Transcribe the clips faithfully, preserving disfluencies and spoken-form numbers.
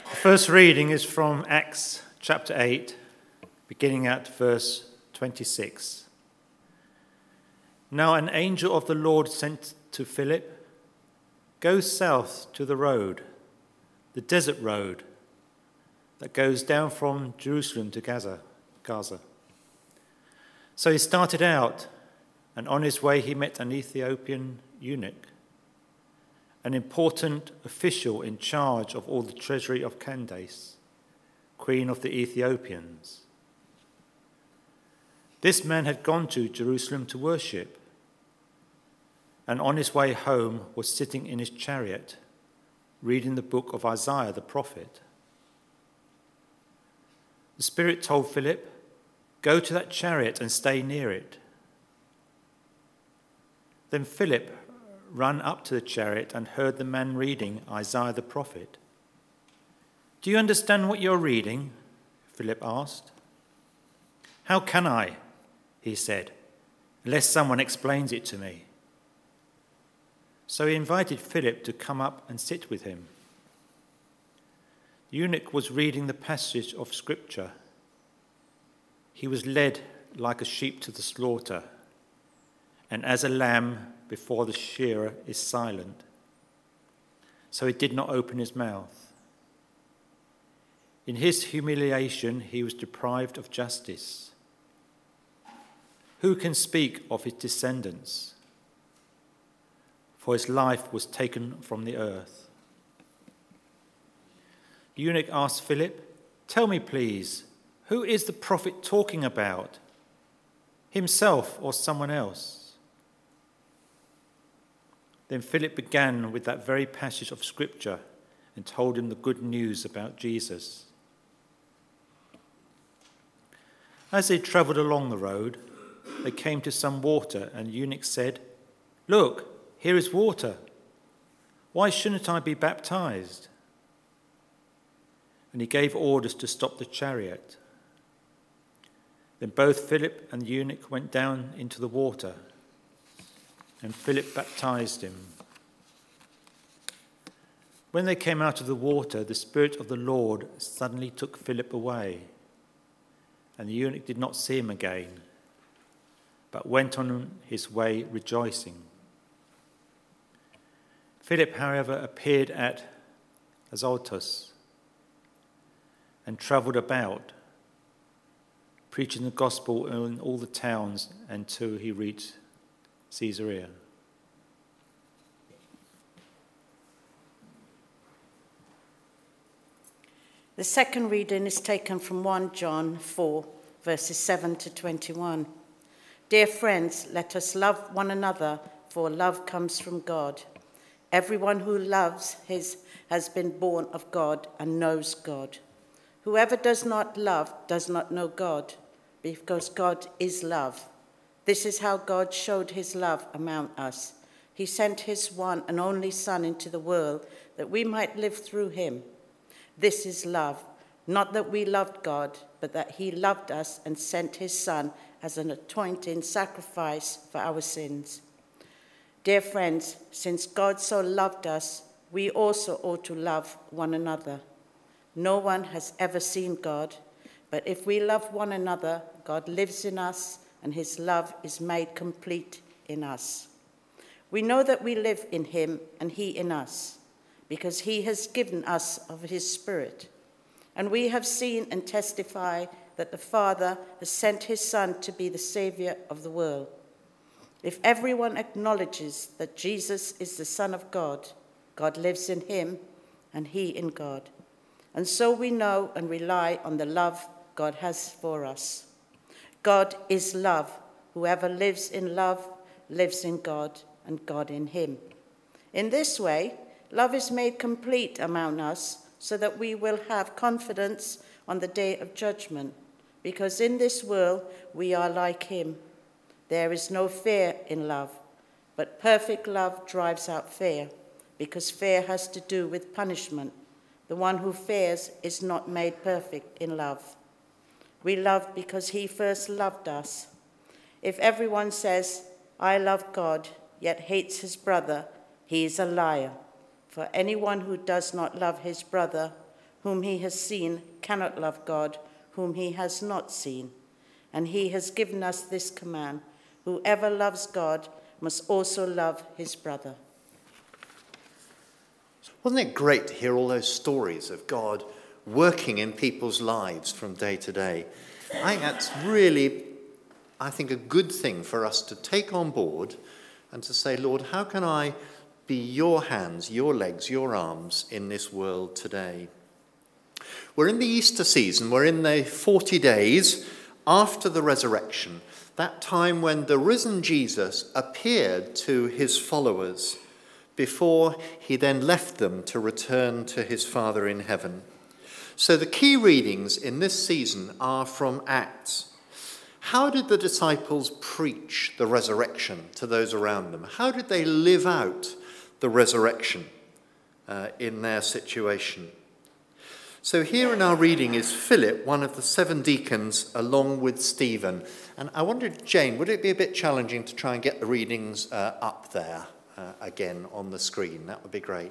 The first reading is from Acts chapter eight, beginning at verse twenty-six. Now an angel of the Lord sent to Philip, "Go south to the road, the desert road that goes down from Jerusalem to Gaza." Gaza. So he started out, and on his way he met an Ethiopian eunuch, an important official in charge of all the treasury of Candace, queen of the Ethiopians. This man had gone to Jerusalem to worship, and on his way home was sitting in his chariot, reading the book of Isaiah the prophet. The Spirit told Philip, "Go to that chariot and stay near it." Then Philip ran up to the chariot and heard the man reading Isaiah the prophet. "Do you understand what you're reading?" Philip asked. "How can I?" he said, "unless someone explains it to me." So he invited Philip to come up and sit with him. The eunuch was reading the passage of Scripture. He was led like a sheep to the slaughter, and as a lamb before the shearer is silent, so he did not open his mouth. In his humiliation he was deprived of justice. Who can speak of his descendants? For his life was taken from the earth. The eunuch asked Philip, "Tell me, please, who is the prophet talking about? Himself or someone else?" Then Philip began with that very passage of Scripture and told him the good news about Jesus. As they travelled along the road, they came to some water, and the eunuch said, "Look, here is water. Why shouldn't I be baptized?" And he gave orders to stop the chariot. Then both Philip and the eunuch went down into the water, and Philip baptized him. When they came out of the water, the Spirit of the Lord suddenly took Philip away, and the eunuch did not see him again, but went on his way rejoicing. Philip, however, appeared at Azotus and travelled about, preaching the gospel in all the towns until he reached Caesarea. The second reading is taken from First John four, verses seven to twenty-one. Dear friends, let us love one another, for love comes from God. Everyone who loves his has been born of God and knows God. Whoever does not love does not know God, because God is love. This is how God showed his love among us. He sent his one and only Son into the world that we might live through him. This is love, not that we loved God, but that he loved us and sent his Son as an atoning sacrifice for our sins. Dear friends, since God so loved us, we also ought to love one another. No one has ever seen God, but if we love one another, God lives in us, and his love is made complete in us. We know that we live in him and he in us, because he has given us of his Spirit. And we have seen and testify that the Father has sent his Son to be the Saviour of the world. If everyone acknowledges that Jesus is the Son of God, God lives in him and he in God. And so we know and rely on the love God has for us. God is love. Whoever lives in love lives in God, and God in him. In this way, love is made complete among us, so that we will have confidence on the day of judgment, because in this world we are like him. There is no fear in love, but perfect love drives out fear, because fear has to do with punishment. The one who fears is not made perfect in love. We love because he first loved us. If everyone says, "I love God," yet hates his brother, he is a liar. For anyone who does not love his brother, whom he has seen cannot love God, whom he has not seen. And he has given us this command: whoever loves God must also love his brother. Wasn't it great to hear all those stories of God working in people's lives from day to day? I think that's really, I think, a good thing for us to take on board and to say, Lord, how can I be your hands, your legs, your arms in this world today? We're in the Easter season. We're in the forty days after the resurrection, that time when the risen Jesus appeared to his followers before he then left them to return to his Father in heaven. So the key readings in this season are from Acts. How did the disciples preach the resurrection to those around them? How did they live out the resurrection uh, in their situation? So here in our reading is Philip, one of the seven deacons, along with Stephen. And I wondered, Jane, would it be a bit challenging to try and get the readings uh, up there uh, again on the screen? That would be great.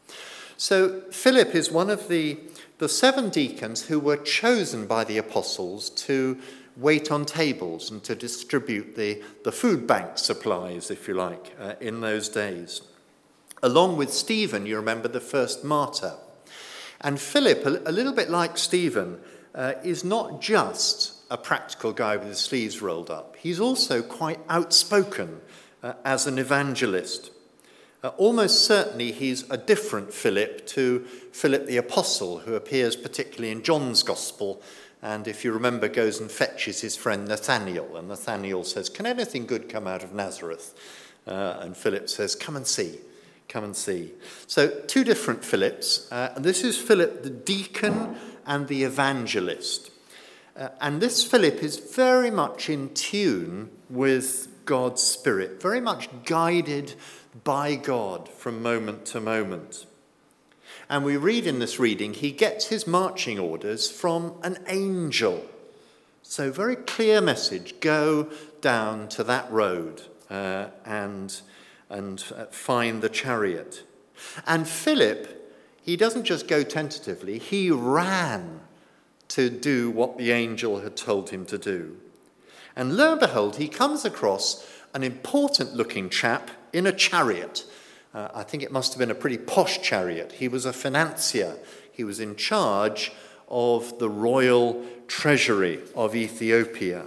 So Philip is one of the, the seven deacons who were chosen by the apostles to wait on tables and to distribute the, the food bank supplies, if you like, uh, in those days. Along with Stephen, you remember, the first martyr. And Philip, a, a little bit like Stephen, uh, is not just a practical guy with his sleeves rolled up. He's also quite outspoken uh, as an evangelist. Uh, almost certainly he's a different Philip to Philip the Apostle, who appears particularly in John's Gospel, and if you remember, goes and fetches his friend Nathanael, and Nathanael says, "Can anything good come out of Nazareth?" Uh, and Philip says, "Come and see, come and see." So two different Philips, uh, and this is Philip the deacon and the evangelist. Uh, and this Philip is very much in tune with God's Spirit, very much guided by God from moment to moment. And we read in this reading, he gets his marching orders from an angel. So very clear message: go down to that road uh, and, and uh, find the chariot. And Philip, he doesn't just go tentatively, he ran to do what the angel had told him to do. And lo and behold, he comes across an important-looking chap in a chariot. Uh, I think it must have been a pretty posh chariot. He was a financier. He was in charge of the royal treasury of Ethiopia.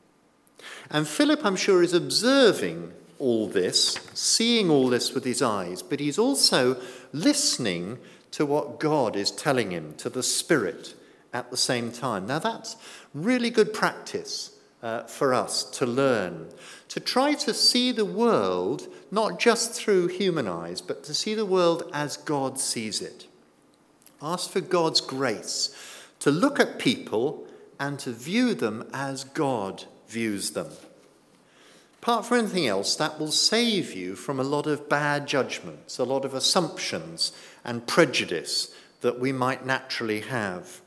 And Philip, I'm sure, is observing all this, seeing all this with his eyes, but he's also listening to what God is telling him, to the Spirit at the same time. Now that's really good practice uh, for us to learn, to try to see the world not just through human eyes, but to see the world as God sees it. Ask for God's grace to look at people and to view them as God views them. Apart from anything else, that will save you from a lot of bad judgments, a lot of assumptions and prejudice that we might naturally have.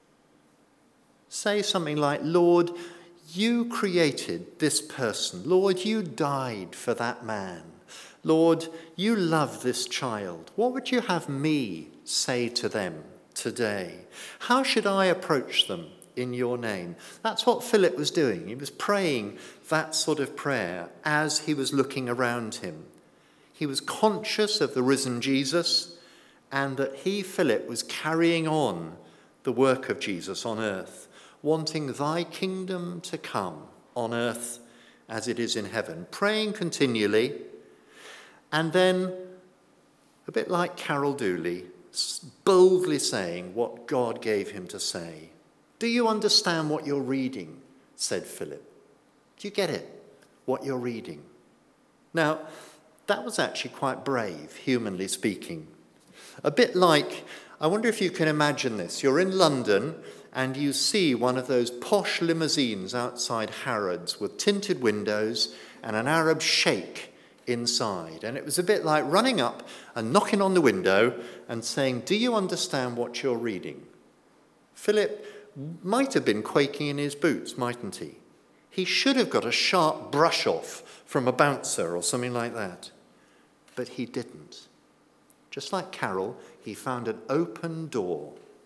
Say something like, "Lord, you created this person. Lord, you died for that man. Lord, you love this child. What would you have me say to them today? How should I approach them in your name?" That's what Philip was doing. He was praying that sort of prayer as he was looking around him. He was conscious of the risen Jesus and that he, Philip, was carrying on the work of Jesus on earth, wanting thy kingdom to come on earth as it is in heaven, praying continually, and then, a bit like Carol Dooley, boldly saying what God gave him to say. "Do you understand what you're reading?" said Philip. "Do you get it, what you're reading?" Now, that was actually quite brave, humanly speaking. A bit like, I wonder if you can imagine this. You're in London and you see one of those posh limousines outside Harrods with tinted windows and an Arab sheikh inside. And it was a bit like running up and knocking on the window and saying, "Do you understand what you're reading?" Philip might have been quaking in his boots, mightn't he? He should have got a sharp brush off from a bouncer or something like that. But he didn't. Just like Carol, he found an open door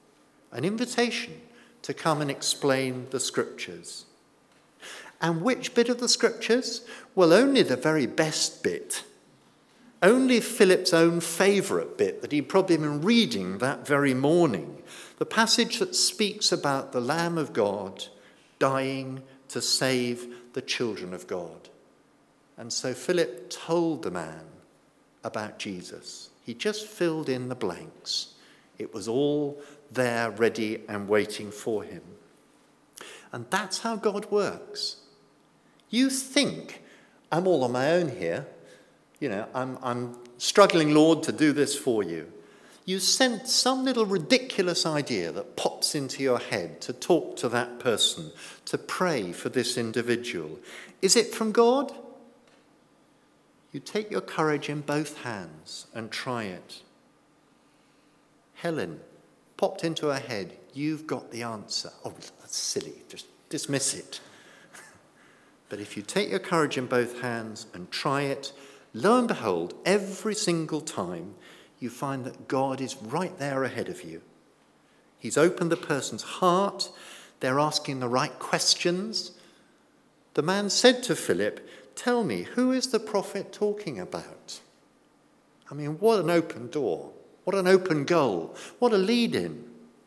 an invitation to come and explain the scriptures. And which bit of the scriptures? Well, only the very best bit. Only Philip's own favourite bit that he'd probably been reading that very morning. The passage that speaks about the Lamb of God dying to save the children of God. And so Philip told the man about Jesus. He just filled in the blanks. It was all there, ready and waiting for him. And that's how God works. You think, I'm all on my own here. You know, I'm, I'm struggling, Lord, to do this for you. You sent some little ridiculous idea that pops into your head to talk to that person, to pray for this individual. Is it from God? You take your courage in both hands and try it. Helen popped into her head, you've got the answer. Oh, that's silly, just dismiss it. But if you take your courage in both hands and try it, lo and behold, every single time you find that God is right there ahead of you. He's opened the person's heart. They're asking the right questions. The man said to Philip, tell me, who is the prophet talking about? I mean, what an open door. What an open goal. What a lead-in.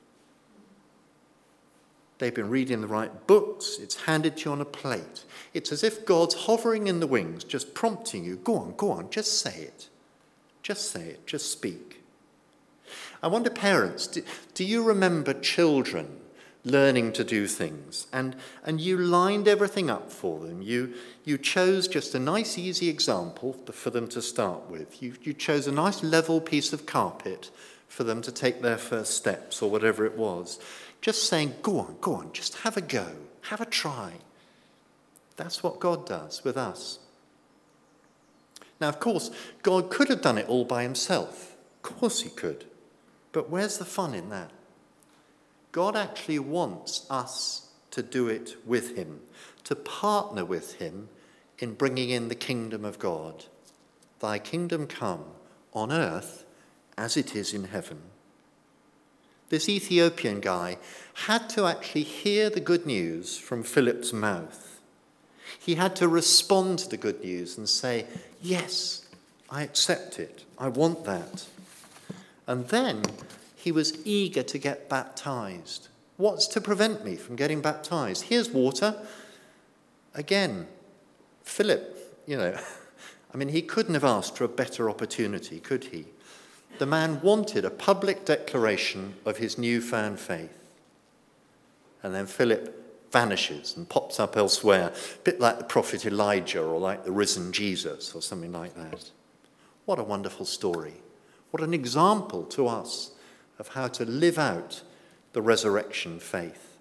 They've been reading the right books. It's handed to you on a plate. It's as if God's hovering in the wings, just prompting you. Go on, go on, just say it. Just say it, just speak. I wonder, parents, do, do you remember children learning to do things? And, and you lined everything up for them. You, you chose just a nice, easy example for them to start with. You, you chose a nice level piece of carpet for them to take their first steps or whatever it was. Just saying, go on, go on, just have a go, have a try. That's what God does with us. Now, of course, God could have done it all by himself. Of course he could. But where's the fun in that? God actually wants us to do it with him, to partner with him in bringing in the kingdom of God. Thy kingdom come on earth as it is in heaven. This Ethiopian guy had to actually hear the good news from Philip's mouth. He had to respond to the good news and say, yes, I accept it. I want that. And then he was eager to get baptized. What's to prevent me from getting baptized? Here's water. Again, Philip, you know, I mean, he couldn't have asked for a better opportunity, could he? The man wanted a public declaration of his newfound faith. And then Philip vanishes and pops up elsewhere, a bit like the prophet Elijah or like the risen Jesus or something like that. What a wonderful story. What an example to us of how to live out the resurrection faith.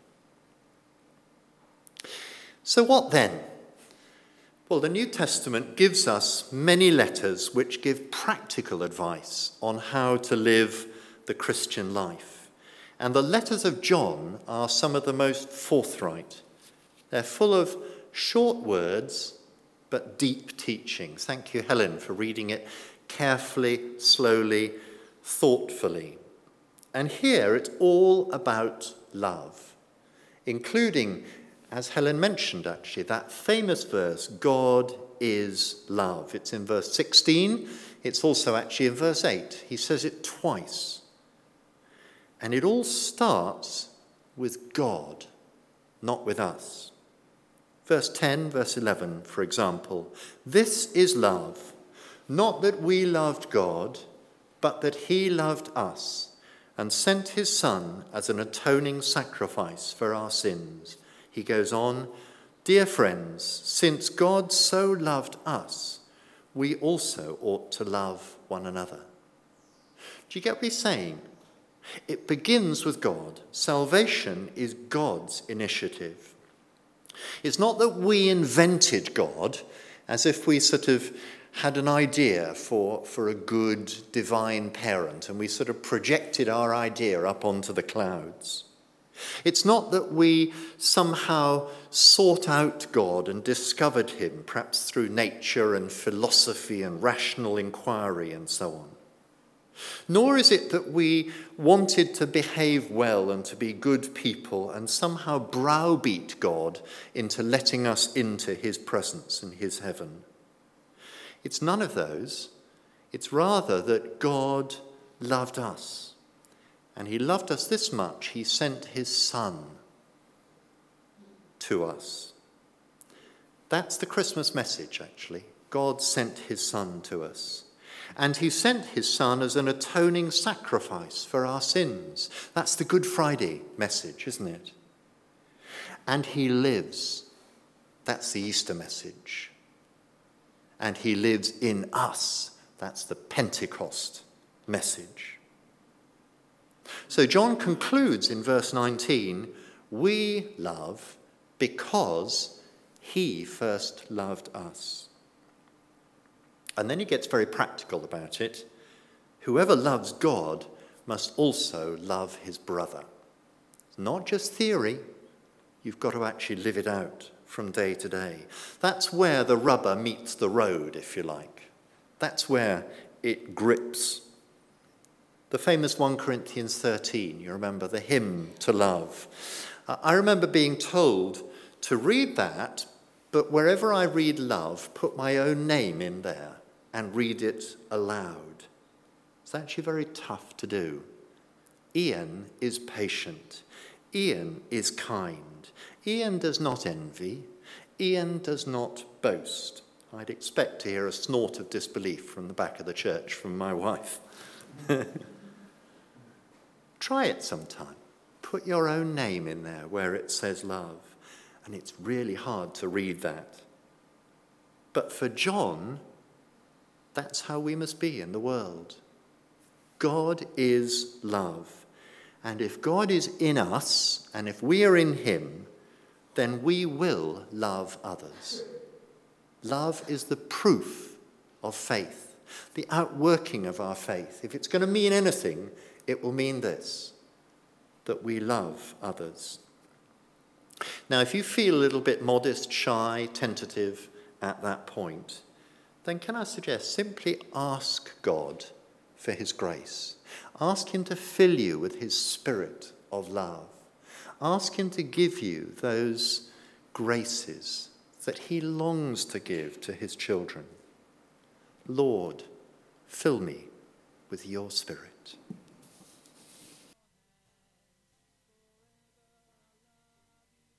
So what then? Well, the New Testament gives us many letters which give practical advice on how to live the Christian life. And the letters of John are some of the most forthright. They're full of short words, but deep teaching. Thank you, Helen, for reading it carefully, slowly, thoughtfully. And here it's all about love, including, as Helen mentioned actually, that famous verse, God is love. It's in verse sixteen. It's also actually in verse eight. He says it twice. And it all starts with God, not with us. Verse ten, verse eleven, for example. This is love, not that we loved God, but that he loved us and sent his Son as an atoning sacrifice for our sins. He goes on, dear friends, since God so loved us, we also ought to love one another. Do you get what he's saying? It begins with God. Salvation is God's initiative. It's not that we invented God as if we sort of had an idea for, for a good divine parent and we sort of projected our idea up onto the clouds. It's not that we somehow sought out God and discovered him, perhaps through nature and philosophy and rational inquiry and so on. Nor is it that we wanted to behave well and to be good people and somehow browbeat God into letting us into his presence and his heaven. It's none of those. It's rather that God loved us. And he loved us this much, he sent his Son to us. That's the Christmas message, actually. God sent his Son to us. And he sent his Son as an atoning sacrifice for our sins. That's the Good Friday message, isn't it? And he lives. That's the Easter message. And he lives in us. That's the Pentecost message. So John concludes in verse nineteen, we love because he first loved us. And then he gets very practical about it. Whoever loves God must also love his brother. It's not just theory. You've got to actually live it out from day to day. That's where the rubber meets the road, if you like. That's where it grips. The famous First Corinthians thirteen, you remember the hymn to love. I remember being told to read that, but wherever I read love, put my own name in there and read it aloud. It's actually very tough to do. Ian is patient. Ian is kind. Ian does not envy. Ian does not boast. I'd expect to hear a snort of disbelief from the back of the church from my wife. Try it sometime. Put your own name in there where it says love. And it's really hard to read that. But for John, that's how we must be in the world. God is love. And if God is in us, and if we are in him, then we will love others. Love is the proof of faith, the outworking of our faith. If it's going to mean anything, it will mean this, that we love others. Now, if you feel a little bit modest, shy, tentative at that point, then can I suggest simply ask God for his grace. Ask him to fill you with his spirit of love. Ask him to give you those graces that he longs to give to his children. Lord, fill me with your spirit.